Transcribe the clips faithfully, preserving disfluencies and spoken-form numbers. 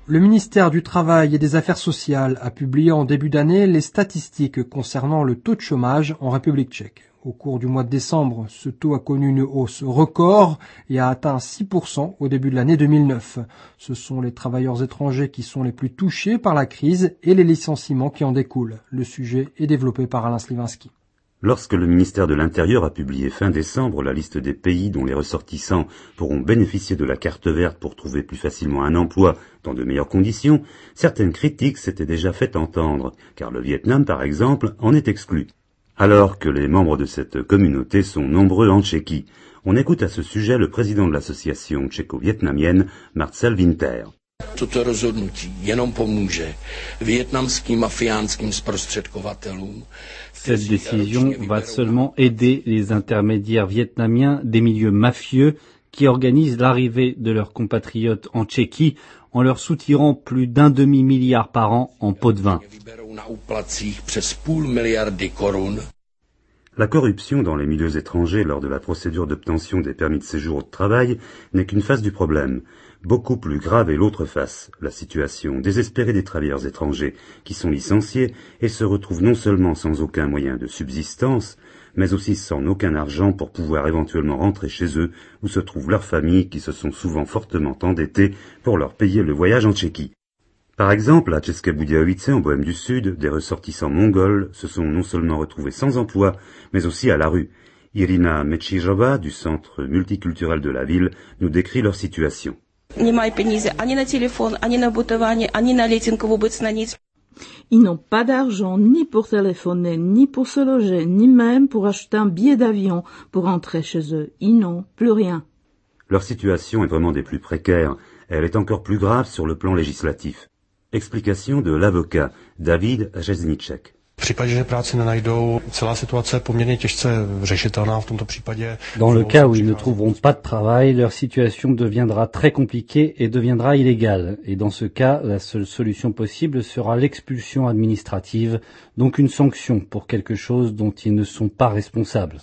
Le ministère du Travail et des Affaires sociales a publié en début d'année les statistiques concernant le taux de chômage en République tchèque. Au cours du mois de décembre, ce taux a connu une hausse record et a atteint six pour cent au début de l'année deux mille neuf. Ce sont les travailleurs étrangers qui sont les plus touchés par la crise et les licenciements qui en découlent. Le sujet est développé par Alain Slivinski. Lorsque le ministère de l'Intérieur a publié fin décembre la liste des pays dont les ressortissants pourront bénéficier de la carte verte pour trouver plus facilement un emploi dans de meilleures conditions, certaines critiques s'étaient déjà fait entendre, car le Vietnam, par exemple, en est exclu. Alors que les membres de cette communauté sont nombreux en Tchéquie. On écoute à ce sujet le président de l'association tchéco-vietnamienne, Marcel Winter. Toto rozhodnutí jenom pomůže vietnamským mafiánským zprostředkovatelům. Cette décision va seulement aider les intermédiaires vietnamiens des milieux mafieux qui organisent l'arrivée de leurs compatriotes en Tchéquie en leur soutirant plus d'un demi-milliard par an en pots de vin. La corruption dans les milieux étrangers lors de la procédure d'obtention des permis de séjour de travail n'est qu'une face du problème. Beaucoup plus grave est l'autre face, la situation désespérée des travailleurs étrangers qui sont licenciés et se retrouvent non seulement sans aucun moyen de subsistance, mais aussi sans aucun argent pour pouvoir éventuellement rentrer chez eux où se trouvent leurs familles qui se sont souvent fortement endettées pour leur payer le voyage en Tchéquie. Par exemple, à České Budějovice, en Bohême du Sud, des ressortissants mongols se sont non seulement retrouvés sans emploi, mais aussi à la rue. Irina Mečířová, du centre multiculturel de la ville, nous décrit leur situation. Ils n'ont pas d'argent ni pour téléphoner, ni pour se loger, ni même pour acheter un billet d'avion pour rentrer chez eux. Ils n'ont plus rien. Leur situation est vraiment des plus précaires. Elle est encore plus grave sur le plan législatif. Explication de l'avocat David Řezniček. Dans le cas où ils ne trouveront pas de travail, leur situation deviendra très compliquée et deviendra illégale. Et dans ce cas, la seule solution possible sera l'expulsion administrative, donc une sanction pour quelque chose dont ils ne sont pas responsables.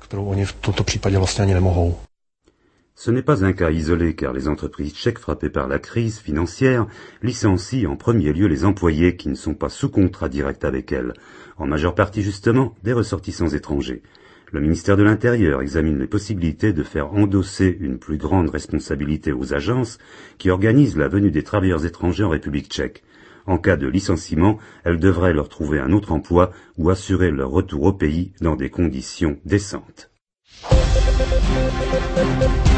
Ce n'est pas un cas isolé car les entreprises tchèques frappées par la crise financière licencient en premier lieu les employés qui ne sont pas sous contrat direct avec elles, en majeure partie justement des ressortissants étrangers. Le ministère de l'Intérieur examine les possibilités de faire endosser une plus grande responsabilité aux agences qui organisent la venue des travailleurs étrangers en République tchèque. En cas de licenciement, elles devraient leur trouver un autre emploi ou assurer leur retour au pays dans des conditions décentes.